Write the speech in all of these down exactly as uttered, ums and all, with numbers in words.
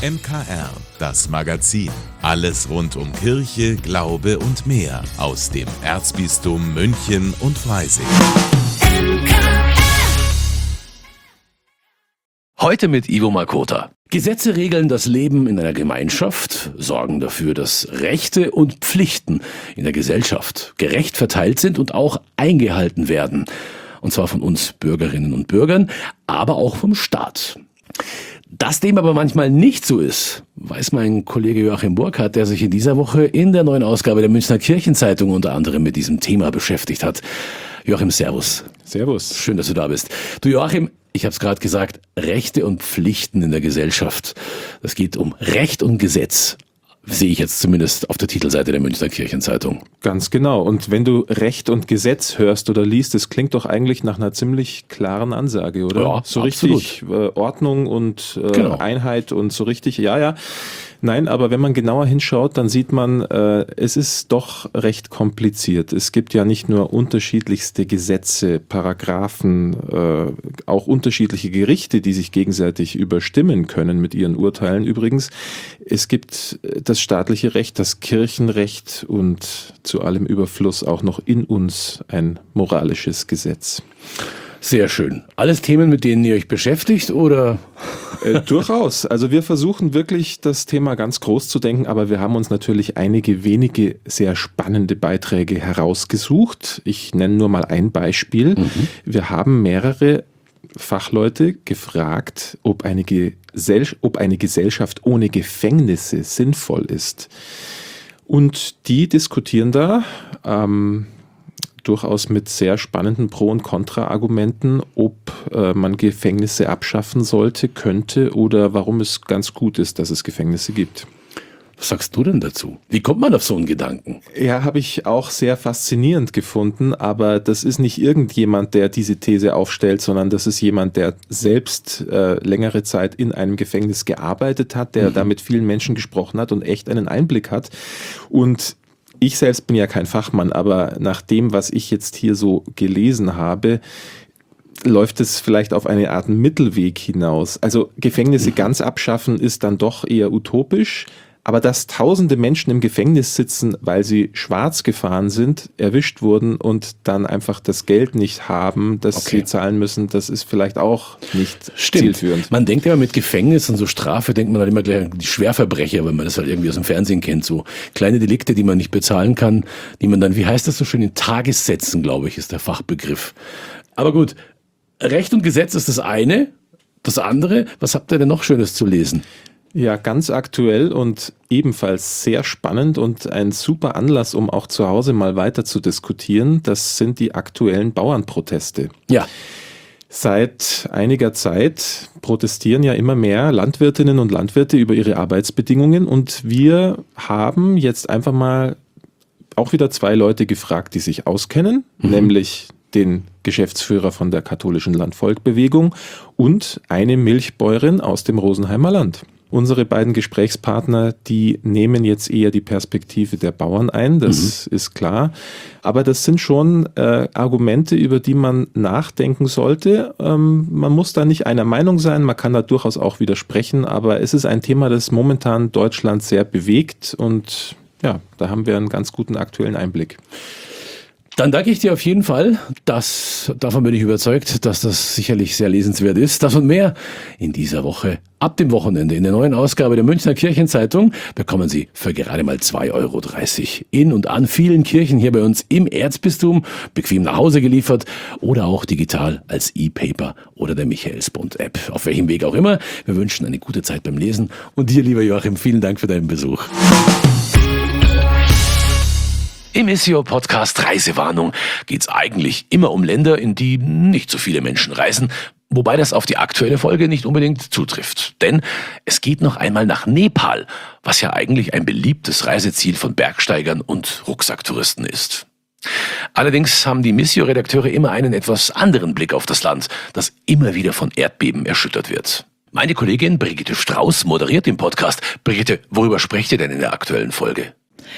M K R, das Magazin. Alles rund um Kirche, Glaube und mehr aus dem Erzbistum München und Freising. Heute mit Ivo Makota. Gesetze regeln das Leben in einer Gemeinschaft, sorgen dafür, dass Rechte und Pflichten in der Gesellschaft gerecht verteilt sind und auch eingehalten werden. Und zwar von uns Bürgerinnen und Bürgern, aber auch vom Staat. Dass dem aber manchmal nicht so ist, weiß mein Kollege Joachim Burkhardt, der sich in dieser Woche in der neuen Ausgabe der Münchner Kirchenzeitung unter anderem mit diesem Thema beschäftigt hat. Joachim, servus. Servus. Schön, dass du da bist. Du Joachim, ich habe es gerade gesagt, Rechte und Pflichten in der Gesellschaft. Das geht um Recht und Gesetz. Sehe ich jetzt zumindest auf der Titelseite der Münchner Kirchenzeitung. Ganz genau. Und wenn du Recht und Gesetz hörst oder liest, das klingt doch eigentlich nach einer ziemlich klaren Ansage, oder? Ja, so absolut. Richtig äh, Ordnung und äh, Genau. Einheit und so richtig, ja, ja. Nein, aber wenn man genauer hinschaut, dann sieht man, äh, es ist doch recht kompliziert. Es gibt ja nicht nur unterschiedlichste Gesetze, Paragraphen, äh, auch unterschiedliche Gerichte, die sich gegenseitig überstimmen können mit ihren Urteilen übrigens. Es gibt das staatliche Recht, das Kirchenrecht und zu allem Überfluss auch noch in uns ein moralisches Gesetz. Sehr schön. Alles Themen, mit denen ihr euch beschäftigt, oder? Äh, durchaus. Also wir versuchen wirklich das Thema ganz groß zu denken, aber wir haben uns natürlich einige wenige sehr spannende Beiträge herausgesucht. Ich nenne nur mal ein Beispiel. Mhm. Wir haben mehrere Fachleute gefragt, ob eine, Gesell- ob eine Gesellschaft ohne Gefängnisse sinnvoll ist. Und die diskutieren da ähm, durchaus mit sehr spannenden Pro- und Kontra-Argumenten, ob äh, man Gefängnisse abschaffen sollte, könnte oder warum es ganz gut ist, dass es Gefängnisse gibt. Was sagst du denn dazu? Wie kommt man auf so einen Gedanken? Ja, habe ich auch sehr faszinierend gefunden, aber das ist nicht irgendjemand, der diese These aufstellt, sondern das ist jemand, der selbst äh, längere Zeit in einem Gefängnis gearbeitet hat, der mhm. da mit vielen Menschen gesprochen hat und echt einen Einblick hat. Und ich selbst bin ja kein Fachmann, aber nach dem, was ich jetzt hier so gelesen habe, läuft es vielleicht auf eine Art Mittelweg hinaus. Also Gefängnisse ganz abschaffen ist dann doch eher utopisch, aber dass tausende Menschen im Gefängnis sitzen, weil sie schwarz gefahren sind, erwischt wurden und dann einfach das Geld nicht haben, das okay. sie zahlen müssen, das ist vielleicht auch nicht Stimmt. zielführend. Man denkt ja mit Gefängnis und so Strafe, denkt man halt immer gleich an die Schwerverbrecher, wenn man das halt irgendwie aus dem Fernsehen kennt, so kleine Delikte, die man nicht bezahlen kann, die man dann, wie heißt das so schön, in Tagessätzen, glaube ich, ist der Fachbegriff. Aber gut, Recht und Gesetz ist das eine, das andere, was habt ihr denn noch Schönes zu lesen? Ja, ganz aktuell und ebenfalls sehr spannend und ein super Anlass, um auch zu Hause mal weiter zu diskutieren. Das sind die aktuellen Bauernproteste. Ja. Seit einiger Zeit protestieren ja immer mehr Landwirtinnen und Landwirte über ihre Arbeitsbedingungen und wir haben jetzt einfach mal auch wieder zwei Leute gefragt, die sich auskennen, mhm. nämlich den Geschäftsführer von der katholischen Landvolkbewegung und eine Milchbäuerin aus dem Rosenheimer Land. Unsere beiden Gesprächspartner, die nehmen jetzt eher die Perspektive der Bauern ein, das mhm. ist klar. Aber das sind schon äh, Argumente, über die man nachdenken sollte. Ähm, man muss da nicht einer Meinung sein, man kann da durchaus auch widersprechen, aber es ist ein Thema, das momentan Deutschland sehr bewegt und ja, da haben wir einen ganz guten aktuellen Einblick. Dann danke ich dir auf jeden Fall. Das, davon bin ich überzeugt, dass das sicherlich sehr lesenswert ist. Das und mehr in dieser Woche. Ab dem Wochenende in der neuen Ausgabe der Münchner Kirchenzeitung bekommen Sie für gerade mal zwei Euro dreißig in und an vielen Kirchen hier bei uns im Erzbistum bequem nach Hause geliefert oder auch digital als E-Paper oder der Michaelsbund-App. Auf welchem Weg auch immer. Wir wünschen eine gute Zeit beim Lesen. Und dir, lieber Joachim, vielen Dank für deinen Besuch. Im S E O-Podcast Reisewarnung geht es eigentlich immer um Länder, in die nicht so viele Menschen reisen, wobei das auf die aktuelle Folge nicht unbedingt zutrifft. Denn es geht noch einmal nach Nepal, was ja eigentlich ein beliebtes Reiseziel von Bergsteigern und Rucksacktouristen ist. Allerdings haben die Missio-Redakteure immer einen etwas anderen Blick auf das Land, das immer wieder von Erdbeben erschüttert wird. Meine Kollegin Brigitte Strauß moderiert den Podcast. Brigitte, worüber sprecht ihr denn in der aktuellen Folge?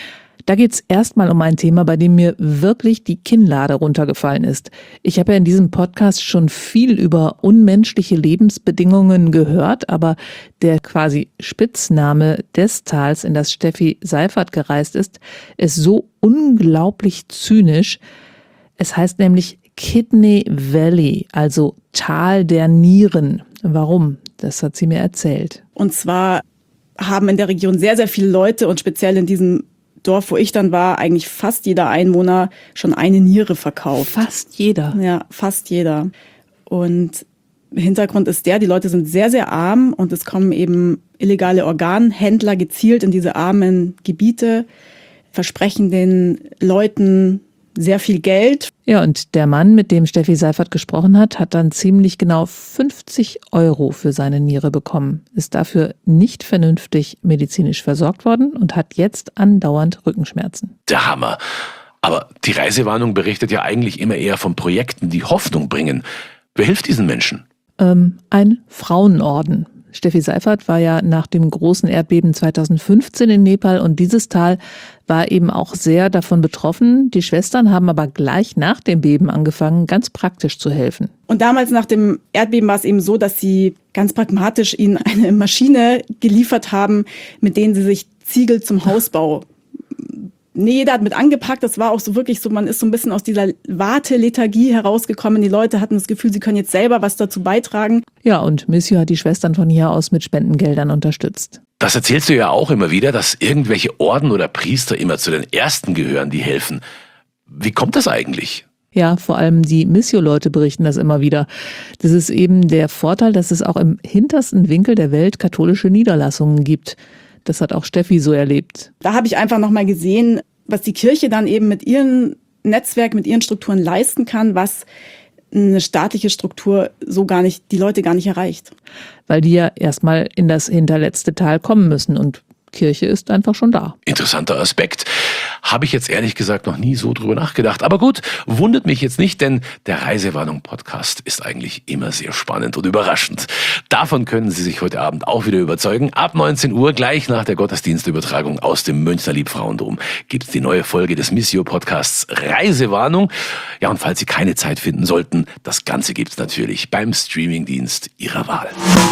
Da geht es erstmal um ein Thema, bei dem mir wirklich die Kinnlade runtergefallen ist. Ich habe ja in diesem Podcast schon viel über unmenschliche Lebensbedingungen gehört, aber der quasi Spitzname des Tals, in das Steffi Seifert gereist ist, ist so unglaublich zynisch. Es heißt nämlich Kidney Valley, also Tal der Nieren. Warum? Das hat sie mir erzählt. Und zwar haben in der Region sehr, sehr viele Leute und speziell in diesem Dorf, wo ich dann war, eigentlich fast jeder Einwohner schon eine Niere verkauft. Fast jeder? Ja, fast jeder. Und Hintergrund ist der, die Leute sind sehr, sehr arm und es kommen eben illegale Organhändler gezielt in diese armen Gebiete, versprechen den Leuten sehr viel Geld. Ja, und der Mann, mit dem Steffi Seifert gesprochen hat, hat dann ziemlich genau fünfzig Euro für seine Niere bekommen, ist dafür nicht vernünftig medizinisch versorgt worden und hat jetzt andauernd Rückenschmerzen. Der Hammer. Aber die Reisewarnung berichtet ja eigentlich immer eher von Projekten, die Hoffnung bringen. Wer hilft diesen Menschen? Ähm, ein Frauenorden. Steffi Seifert war ja nach dem großen Erdbeben zweitausendfünfzehn in Nepal und dieses Tal war eben auch sehr davon betroffen. Die Schwestern haben aber gleich nach dem Beben angefangen, ganz praktisch zu helfen. Und damals nach dem Erdbeben war es eben so, dass sie ganz pragmatisch ihnen eine Maschine geliefert haben, mit denen sie sich Ziegel zum Hausbau Nee, jeder hat mit angepackt. Das war auch so wirklich so, man ist so ein bisschen aus dieser Wartelethargie herausgekommen. Die Leute hatten das Gefühl, sie können jetzt selber was dazu beitragen. Ja, und Monsieur hat die Schwestern von hier aus mit Spendengeldern unterstützt. Das erzählst du ja auch immer wieder, dass irgendwelche Orden oder Priester immer zu den Ersten gehören, die helfen. Wie kommt das eigentlich? Ja, vor allem die Missio-Leute berichten das immer wieder. Das ist eben der Vorteil, dass es auch im hintersten Winkel der Welt katholische Niederlassungen gibt. Das hat auch Steffi so erlebt. Da habe ich einfach nochmal gesehen, was die Kirche dann eben mit ihrem Netzwerk, mit ihren Strukturen leisten kann, was eine staatliche Struktur so gar nicht, die Leute gar nicht erreicht. Weil die ja erstmal in das hinterletzte Tal kommen müssen und Kirche ist einfach schon da. Interessanter Aspekt. Habe ich jetzt ehrlich gesagt noch nie so drüber nachgedacht. Aber gut, wundert mich jetzt nicht, denn der Reisewarnung-Podcast ist eigentlich immer sehr spannend und überraschend. Davon können Sie sich heute Abend auch wieder überzeugen. Ab neunzehn Uhr, gleich nach der Gottesdienstübertragung aus dem Münchner Liebfrauendom, gibt es die neue Folge des Missio-Podcasts Reisewarnung. Ja, und falls Sie keine Zeit finden sollten, das Ganze gibt es natürlich beim Streamingdienst Ihrer Wahl.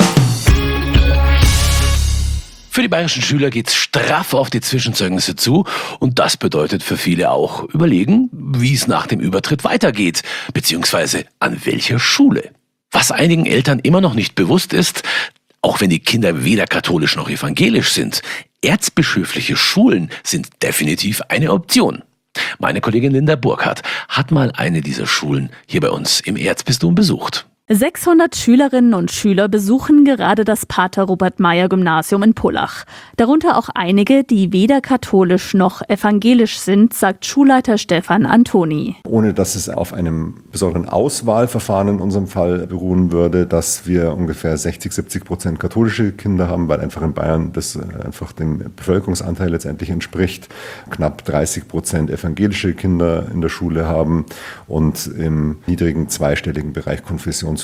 Für die bayerischen Schüler geht's straff auf die Zwischenzeugnisse zu und das bedeutet für viele auch überlegen, wie es nach dem Übertritt weitergeht, beziehungsweise an welcher Schule. Was einigen Eltern immer noch nicht bewusst ist, auch wenn die Kinder weder katholisch noch evangelisch sind, erzbischöfliche Schulen sind definitiv eine Option. Meine Kollegin Linda Burkhardt hat mal eine dieser Schulen hier bei uns im Erzbistum besucht. sechshundert Schülerinnen und Schüler besuchen gerade das Pater-Robert-Meyer-Gymnasium in Pullach. Darunter auch einige, die weder katholisch noch evangelisch sind, sagt Schulleiter Stefan Antoni. Ohne dass es auf einem besonderen Auswahlverfahren in unserem Fall beruhen würde, dass wir ungefähr sechzig, siebzig Prozent katholische Kinder haben, weil einfach in Bayern das einfach dem Bevölkerungsanteil letztendlich entspricht. Knapp dreißig Prozent evangelische Kinder in der Schule haben und im niedrigen zweistelligen Bereich Konfessions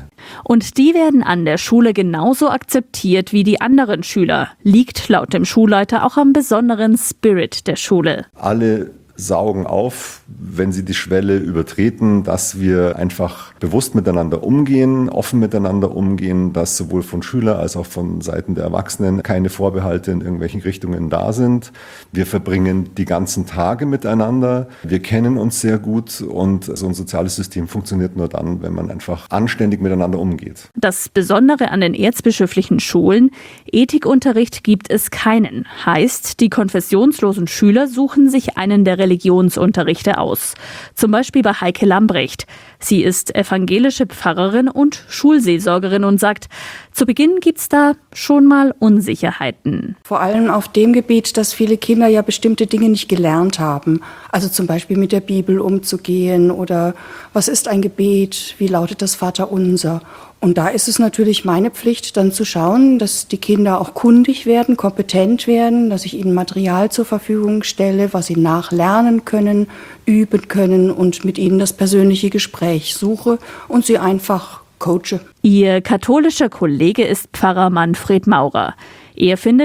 Und die werden an der Schule genauso akzeptiert wie die anderen Schüler. Liegt laut dem Schulleiter auch am besonderen Spirit der Schule. Alle saugen auf, wenn sie die Schwelle übertreten, dass wir einfach bewusst miteinander umgehen, offen miteinander umgehen, dass sowohl von Schülern als auch von Seiten der Erwachsenen keine Vorbehalte in irgendwelchen Richtungen da sind. Wir verbringen die ganzen Tage miteinander. Wir kennen uns sehr gut und so ein soziales System funktioniert nur dann, wenn man einfach anständig miteinander umgeht. Das Besondere an den erzbischöflichen Schulen: Ethikunterricht gibt es keinen. Heißt, die konfessionslosen Schüler suchen sich einen der Religionsunterrichte aus. Zum Beispiel bei Heike Lambrecht. Sie ist evangelische Pfarrerin und Schulseelsorgerin und sagt, zu Beginn gibt's da schon mal Unsicherheiten. Vor allem auf dem Gebiet, dass viele Kinder ja bestimmte Dinge nicht gelernt haben. Also zum Beispiel mit der Bibel umzugehen oder was ist ein Gebet, wie lautet das Vaterunser. Und da ist es natürlich meine Pflicht, dann zu schauen, dass die Kinder auch kundig werden, kompetent werden, dass ich ihnen Material zur Verfügung stelle, was sie nachlernen können, üben können und mit ihnen das persönliche Gespräch suche und sie einfach coache. Ihr katholischer Kollege ist Pfarrer Manfred Maurer. Er findet,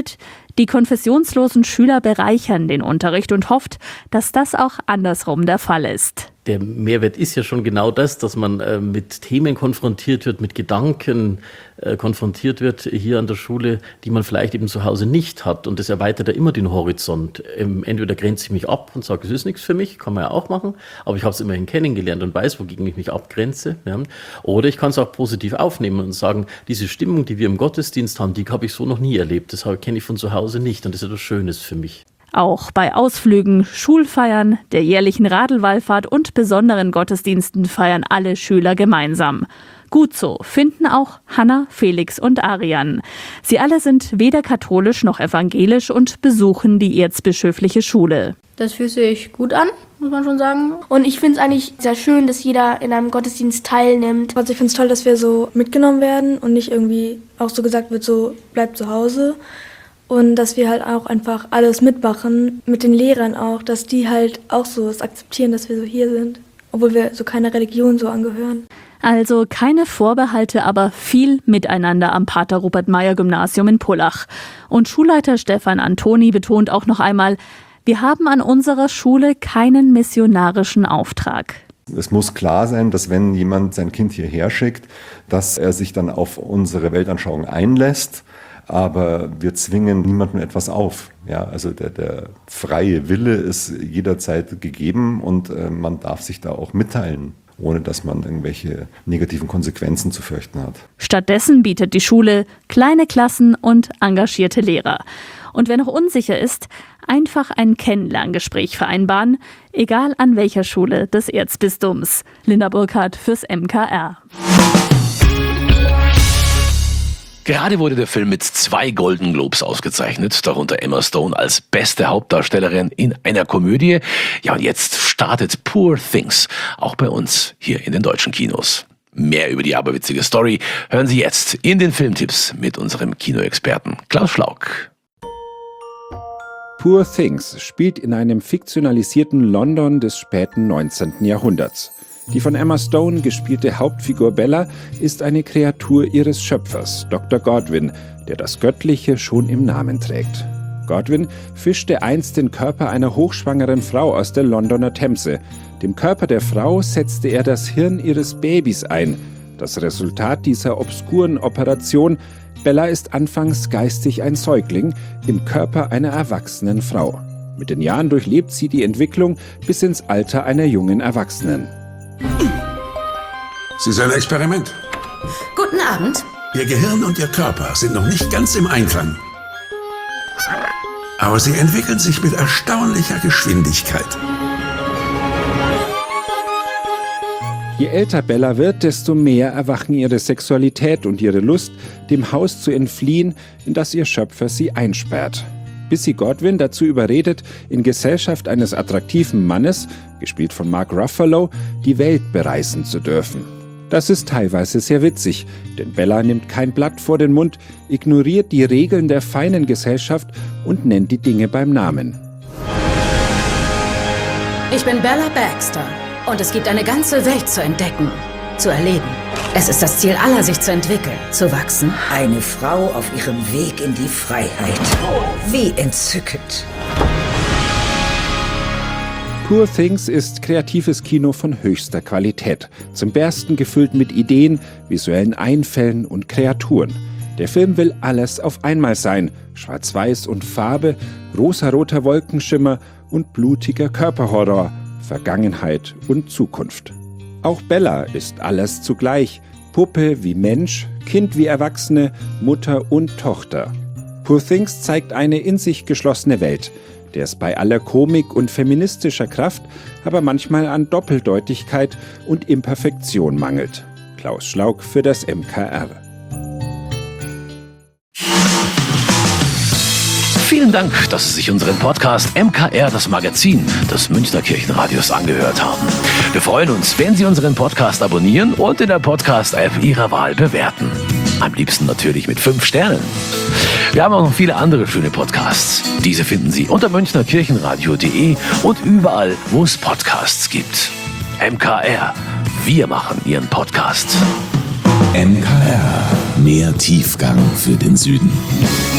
Die konfessionslosen Schüler bereichern den Unterricht und hofft, dass das auch andersrum der Fall ist. Der Mehrwert ist ja schon genau das, dass man äh, mit Themen konfrontiert wird, mit Gedanken äh, konfrontiert wird hier an der Schule, die man vielleicht eben zu Hause nicht hat. Und das erweitert ja immer den Horizont. Ähm, entweder grenze ich mich ab und sage, es ist nichts für mich, kann man ja auch machen, aber ich habe es immerhin kennengelernt und weiß, wogegen ich mich abgrenze. Ja. Oder ich kann es auch positiv aufnehmen und sagen, diese Stimmung, die wir im Gottesdienst haben, die habe ich so noch nie erlebt. Das kenne ich von zu Hause nicht und das ist etwas Schönes für mich. Auch bei Ausflügen, Schulfeiern, der jährlichen Radelwallfahrt und besonderen Gottesdiensten feiern alle Schüler gemeinsam. Gut so, finden auch Hannah, Felix und Arian. Sie alle sind weder katholisch noch evangelisch und besuchen die erzbischöfliche Schule. Das fühlt sich gut an, muss man schon sagen. Und ich finde es eigentlich sehr schön, dass jeder in einem Gottesdienst teilnimmt. Also ich finde es toll, dass wir so mitgenommen werden und nicht irgendwie auch so gesagt wird, so bleibt zu Hause. Und dass wir halt auch einfach alles mitmachen, mit den Lehrern auch, dass die halt auch so es akzeptieren, dass wir so hier sind, obwohl wir so keiner Religion so angehören. Also keine Vorbehalte, aber viel Miteinander am Pater-Rupert-Meyer-Gymnasium in Pullach. Und Schulleiter Stefan Antoni betont auch noch einmal, wir haben an unserer Schule keinen missionarischen Auftrag. Es muss klar sein, dass wenn jemand sein Kind hierher schickt, dass er sich dann auf unsere Weltanschauung einlässt. Aber wir zwingen niemandem etwas auf. Ja, also der, der freie Wille ist jederzeit gegeben und äh, man darf sich da auch mitteilen, ohne dass man irgendwelche negativen Konsequenzen zu fürchten hat. Stattdessen bietet die Schule kleine Klassen und engagierte Lehrer. Und wer noch unsicher ist, einfach ein Kennenlerngespräch vereinbaren, egal an welcher Schule des Erzbistums. Linda Burkhardt fürs M K R. Gerade wurde der Film mit zwei Golden Globes ausgezeichnet, darunter Emma Stone als beste Hauptdarstellerin in einer Komödie. Ja, und jetzt startet Poor Things, auch bei uns hier in den deutschen Kinos. Mehr über die aberwitzige Story hören Sie jetzt in den Filmtipps mit unserem Kinoexperten Klaus Schlauk. Poor Things spielt in einem fiktionalisierten London des späten neunzehnten Jahrhunderts. Die von Emma Stone gespielte Hauptfigur Bella ist eine Kreatur ihres Schöpfers, Doktor Godwin, der das Göttliche schon im Namen trägt. Godwin fischte einst den Körper einer hochschwangeren Frau aus der Londoner Themse. Dem Körper der Frau setzte er das Hirn ihres Babys ein. Das Resultat dieser obskuren Operation: Bella ist anfangs geistig ein Säugling im Körper einer erwachsenen Frau. Mit den Jahren durchlebt sie die Entwicklung bis ins Alter einer jungen Erwachsenen. Sie ist ein Experiment. Guten Abend. Ihr Gehirn und Ihr Körper sind noch nicht ganz im Einklang. Aber sie entwickeln sich mit erstaunlicher Geschwindigkeit. Je älter Bella wird, desto mehr erwachen ihre Sexualität und ihre Lust, dem Haus zu entfliehen, in das ihr Schöpfer sie einsperrt. Bis sie Godwin dazu überredet, in Gesellschaft eines attraktiven Mannes, gespielt von Mark Ruffalo, die Welt bereisen zu dürfen. Das ist teilweise sehr witzig, denn Bella nimmt kein Blatt vor den Mund, ignoriert die Regeln der feinen Gesellschaft und nennt die Dinge beim Namen. Ich bin Bella Baxter und es gibt eine ganze Welt zu entdecken, zu erleben. Es ist das Ziel aller, sich zu entwickeln, zu wachsen. Eine Frau auf ihrem Weg in die Freiheit. Wie entzückend. Poor Things ist kreatives Kino von höchster Qualität, zum Bersten gefüllt mit Ideen, visuellen Einfällen und Kreaturen. Der Film will alles auf einmal sein: Schwarz-Weiß und Farbe, rosaroter Wolkenschimmer und blutiger Körperhorror, Vergangenheit und Zukunft. Auch Bella ist alles zugleich: Puppe wie Mensch, Kind wie Erwachsene, Mutter und Tochter. Poor Things zeigt eine in sich geschlossene Welt, der es bei aller Komik und feministischer Kraft aber manchmal an Doppeldeutigkeit und Imperfektion mangelt. Klaus Schlauk für das M K R. Vielen Dank, dass Sie sich unseren Podcast M K R, das Magazin des Münchner Kirchenradios, angehört haben. Wir freuen uns, wenn Sie unseren Podcast abonnieren und in der Podcast-App Ihrer Wahl bewerten. Am liebsten natürlich mit fünf Sternen. Wir haben auch noch viele andere schöne Podcasts. Diese finden Sie unter münchner kirchenradio punkt de und überall, wo es Podcasts gibt. M K R, wir machen Ihren Podcast. M K R, mehr Tiefgang für den Süden.